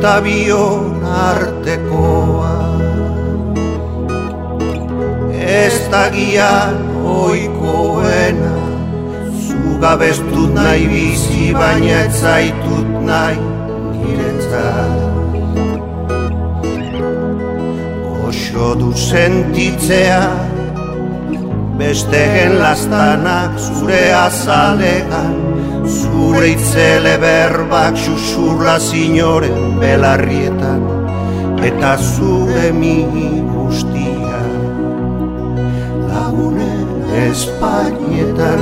eta bion artekoa. Ez da gian oikoena, zugabestut nahi bizi, baina ez zaitut nahi niretzat. Goxo du sentitzea, bestegen lastanak zure azalegan, zure itzele berbak xuxurla zinoren belarrietan, eta zure mi guztia lagunen espainietan.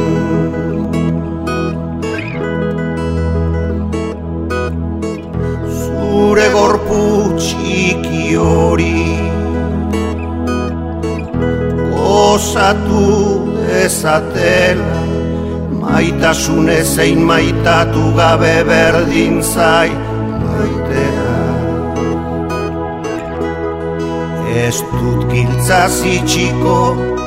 Zure gorpu txiki hori gozatu dezatela, maitasun ezein maitatu gabe berdin zait maitea. Ez dut giltzaz itxiko,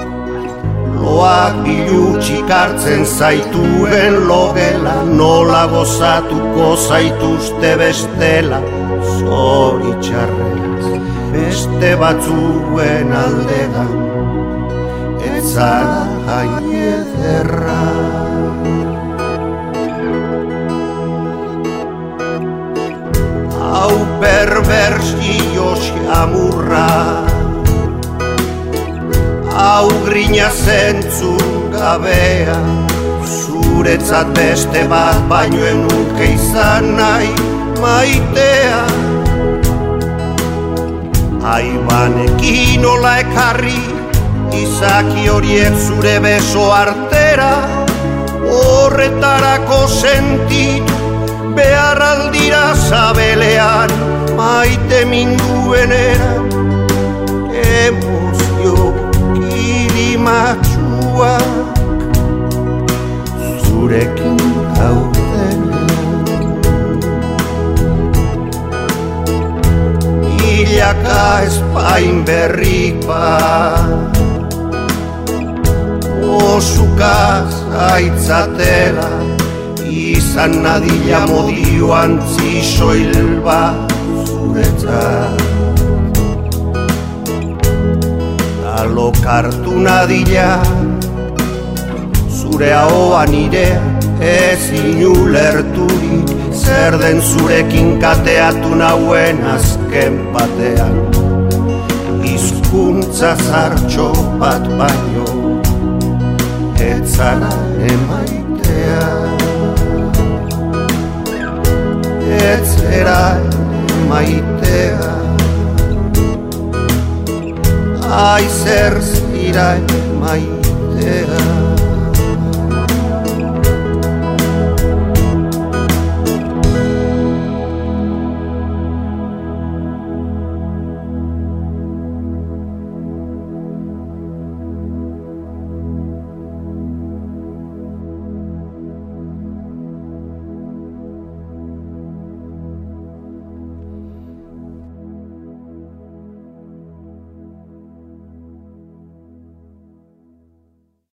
loak bilutxik hartzen zaituen logela, nola gozatuko zaituzte bestela, zoritxarrez beste batzuen aldegan, ez zara hain ederra. Hau perversio xamurra, hau grina zentzun gabea, zuretzat beste bat baino enuke izan nahi maitea. Aibanekin nola ekarri izaki horiek zure beso artera, horretarako sentitu behar aldira zabelean, maite mindueneran emozio kilimatxuak zurekin daudenean. Milaka espain berrik bat osukaz aitzatela, izan nadila modioan zisoil bat zuretzat. Alokartu nadila zure ahoa nirea, ezin ulerturik zer den zurekin kateatu nauen azken batean. Hizkuntza zartxo bat baino ez zara emaitea. Ez zera emaitea, ai zer zira emaitea.